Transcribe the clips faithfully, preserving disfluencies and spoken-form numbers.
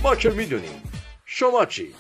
ما که میدونیم. شما چی؟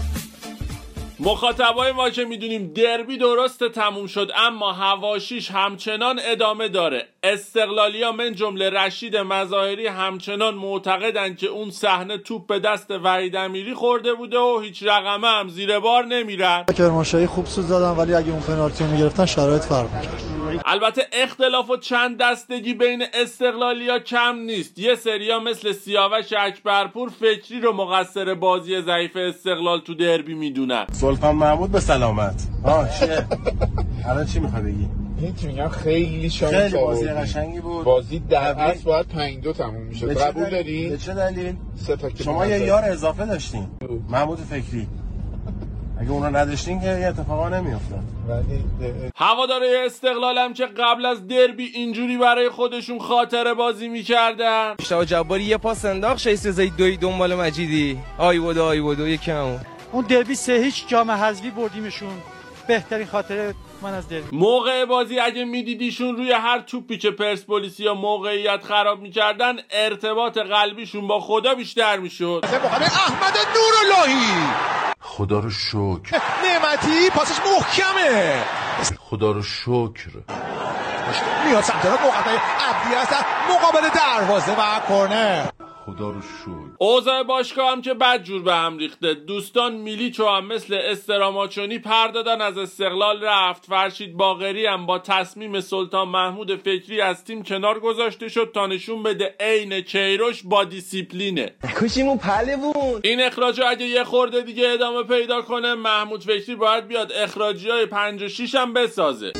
مخاطبای ما که میدونیم دربی درست تموم شد، اما حواشیش همچنان ادامه داره. استقلالیا من جمله رشید مظاهری همچنان معتقدن که اون صحنه توپ به دست وحید امیری خورده بوده و هیچ رقمه هم زیر بار نمیرن. کرمانشاهی خوب سوز دادن، ولی اگه اون پنالتی رو میگرفتن شرایط فرق میکرد. البته اختلاف و چند دستگی بین استقلالیا کم نیست. یه سریا مثل سیاوش اکبرپور فکری رو مقصر بازی ضعیف استقلال تو دربی میدونن. سلطان محمود به سلامت. آه چیه؟ الان چی میخوای بگی؟ هیچ میگم خیلی شانس خیلی بازی قشنگی بود. بازی در اصل باید پنج دو تموم میشه. قبول داری؟ به چه دلیل؟ سه تا که شما یه یار اضافه داشتین. محمود فکری. اگه اونا نداشتین که اتفاقا نمیافتاد. ولی هوادارهای استقلال هم که قبل از دربی اینجوری برای خودشون خاطره بازی میکردن. مشتاق جباری یه پاس انداخت، شایسته زید دوی دنبال مجیدی. آی بودو آی بودو یکم. اون دربی سه هیچ جام حذفی بردیمشون. بهترین خاطره من از دربی. موقع بازی اگه میدیدیشون روی هر توپی که پرسپولیسیا موقعیت خراب میکردن، ارتباط قلبیشون با خدا بیشتر میشد. احمد نوراللهی، خدا رو شکر. نعمتی پاسش محکمه. خدا رو شکر. میاد سمت را مقابل عبدی هستن، مقابل دروازه و کرنر. خدا رو شکر. اوضاع باشگاه هم که بد جور به هم ریخته. دوستان میلیچو هم مثل استراماچونی پر دادن از استقلال رفت. فرشید باقری هم با تصمیم سلطان محمود فکری از تیم کنار گذاشته شد تا نشون بده عین کیروش با دیسیپلینه. کشیمون پلوون. این اخراجا اگه یه خورده دیگه ادامه پیدا کنه، محمود فکری باید بیاد اخراجیای پنج و شیش هم بسازه.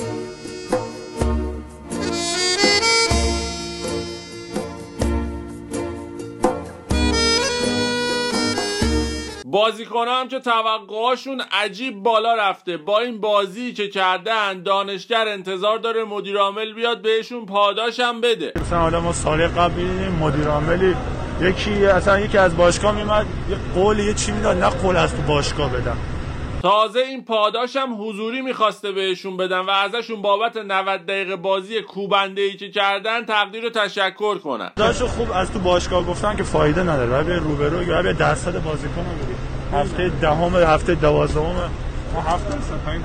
بازیکن‌ها هم که توقعاشون عجیب بالا رفته. با این بازی که کردن، دانشگر انتظار داره مدیر عامل بیاد بهشون پاداش هم بده. مثلا حالا ما سال قبل مدیر عاملی یکی اصلا یکی از باشگاه میومد یه قول یه چی میداد، نه قول از تو باشگاه بدم. تازه این پاداش هم حضوری میخواسته بهشون بدن و ازشون بابت نود دقیقه بازی کوبنده‌ای که کردن تقدیر و تشکر کنن. داشو خوب از تو باشگاه گفتن که فایده نداره، باید به روبرو یا به درصد بازیکن بگیر. هفته دهم هفته دوازدهم ما هفته درصد پایین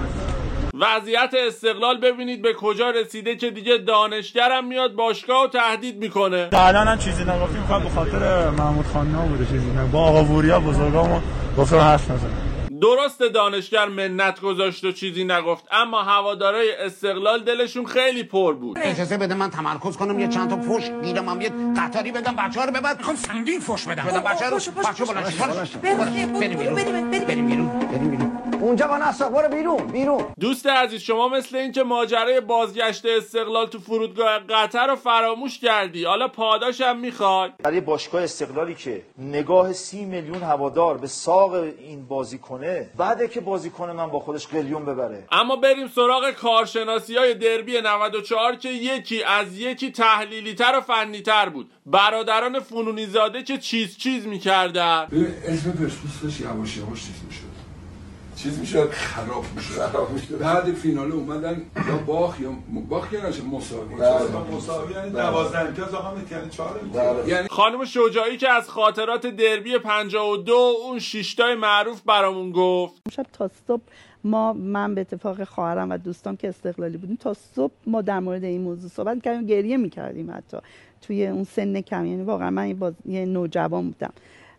درصد. وضعیت استقلال ببینید به کجا رسیده که دیگه دانشگرم میاد باشگاه و تهدید میکنه. الان هم چیزی نگفتیم، فقط به خاطر محمود خاننا بوده، چیزی نه. با آقا وریا بزرگامو گفتم حرف نزن. درست دانشگر منت گذاشت و چیزی نگفت، اما هوادارهای استقلال دلشون خیلی پر بود. اجازه بده من تمرکز کنم، یه چند تا فوش گیرم، هم یه قطاری بدم بچه‌ها رو ببر. میخوام سنگین فوش بدم. بدم بچه‌ها رو. بچه‌ها بلند. بریم بیرون. بریم بیرون. بریم بیرون. اونجا با نسا برو بیرون. بیرون. دوست عزیز، شما مثل این که ماجرای بازگشت استقلال تو فرودگاه قطر رو فراموش کردی. حالا پاداشم میخوای. برای باشگاه استقلالی که نگاه سی میلیون هوادار به ساق این بازیکنه، بعده که بازیکن من با خودش قلیون ببره. اما بریم سراغ کارشناسی‌های دربی نود و چهار که یکی از یکی تحلیلی‌تر و فنی‌تر بود. برادران فنونی زاده که چیز چیز می‌کردن. اسم پرسپولیس یواش یواش چیز می‌شد. چیز می‌شد خراب می‌شد. خراب می‌شد. بعد فینال اومدن یا باخ یا باخ یا مساوی. مساوی یعنی دوازده امتیاز آقا میتونه چهار امتیاز. یعنی خانم شجاعی که از خاطرات دربی پنجاه و دو اون شش تای معروف برامون گفت. شب تا صبح ما من به اتفاق خواهرم و دوستام که استقلالی بودیم تا صبح ما در مورد این موضوع صحبت کردیم، گریه می‌کردیم حتی توی اون سن کم. یعنی واقعا من یه, باز... یه نوجوان بودم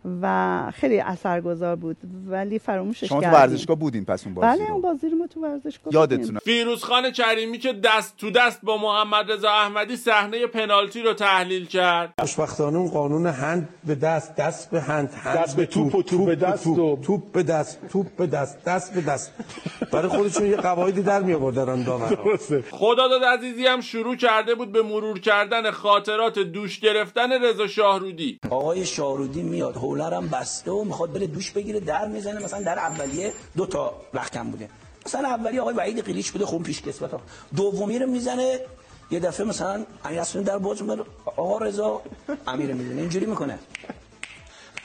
و خیلی اثرگذار بود، ولی فراموشش کردیم. شما تو ورزشگاه بودین پس اون بازی؟ بله اون بازی رو ما تو ورزشگاه یادتونه؟ فیروزخان کریمی که دست تو دست با محمد رضا احمدی صحنه پنالتی رو تحلیل کرد. خوشبختانه اون قانون هند به دست، دست به هند، هند دست به توپ و توپ به دست و توپ به دست، توپ به دست، دست به دست. برای خودشون یه قواعدی در می آوردن داورا. خداداد عزیزی هم شروع کرده بود به مرور کردن خاطرات دوش گرفتن رضا شاهرودی. آقای شاهرودی میاد هولرم بسته و میخواد بره دوش بگیره، در میزنه. مثلا در اولیه دو تا رقم بوده، مثلا اولیه آقای وحید قلیچ بوده خون پیش کسبت، دومی رو میزنه یه دفعه مثلا امیر اصفهانی در باز میاد آقا رضا امیر میزنه، اینجوری میکنه.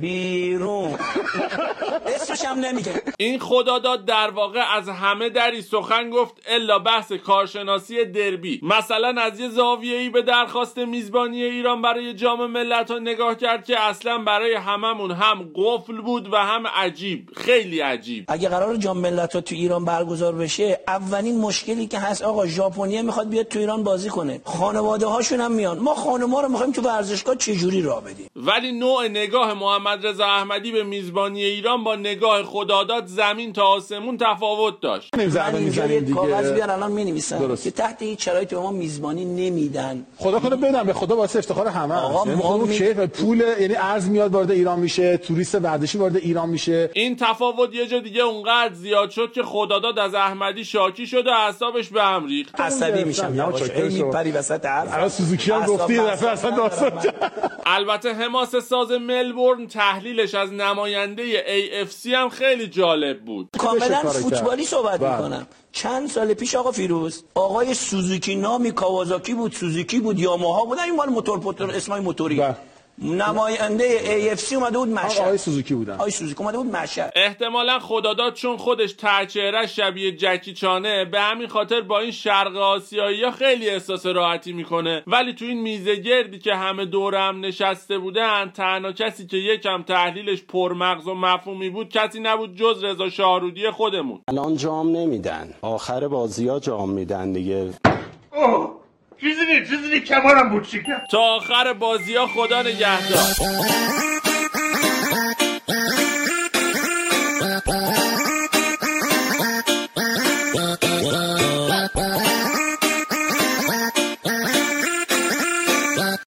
بیرون اسمش هم نمیگه. این خداداد در واقع از همه دری سخن گفت الا بحث کارشناسی دربی. مثلا از یه زاویه‌ای به درخواست میزبانی ایران برای جام ملت‌ها نگاه کرد که اصلا برای هممون هم قفل بود و هم عجیب، خیلی عجیب. اگه قرار جام ملت‌ها تو ایران برگزار بشه، اولین مشکلی که هست آقا ژاپنیا میخواد بیاد تو ایران بازی کنه، خانواده هاشون هم میان، ما خانم‌ها رو میخوایم تو ورزشگاه چجوری راه بدیم. ولی نوع نگاه محمد رضا احمدی به میزبانی ایران با نگاه خداداد زمین تا آسمون تفاوت داشت. من اینجا یه کاغذ بیار الان می‌نویسم که تحت هیچ شرایطی به ما میزبانی نمیدن. خدا کنه بدم، به خدا واسه افتخار همه. آقا ما می... کیف پول، یعنی ارز میاد وارد ایران میشه، توریست ورزشی وارد ایران میشه. این تفاوت یه جا دیگه اونقدر زیاد شد که خداداد از احمدی شاکی شد و اعصابش به هم ریخت. عصبی میشم یواش میپری وسط حرف. الان سوزوکی هم گفتی دفعه اصلا داستان. البته حماسه ساز ملبورن تحلیلش از نماینده ای اف سی هم خیلی جالب بود. کاملا فوتبالی صحبت میکنم. چند سال پیش آقا فیروز آقای سوزوکی نامی کاوازاکی بود، سوزوکی بود، یاماها بود، این مال موتور پوتور اسمای موتوری. نماینده ای اف سی اومده بود مشهد. آقای سوزوکی بودن. آقای سوزوکی اومده بود مشهد. احتمالاً خداداد چون خودش ترچهرش شبیه جکی چانه به همین خاطر با این شرق آسیایی‌ها خیلی احساس راحتی میکنه، ولی تو این میزه گردی که همه دور هم نشسته بودن تنها کسی که یکم تحلیلش پرمغز و مفهومی بود کسی نبود جز رضا شاهرودی خودمون. الان جام نمیدن، آخر بازی‌ها جام میدن دیگه. اوه چیزی نیست، چیزی نیست، کمارم بود شکر. تا آخر بازی‌ها خدا نگهدار.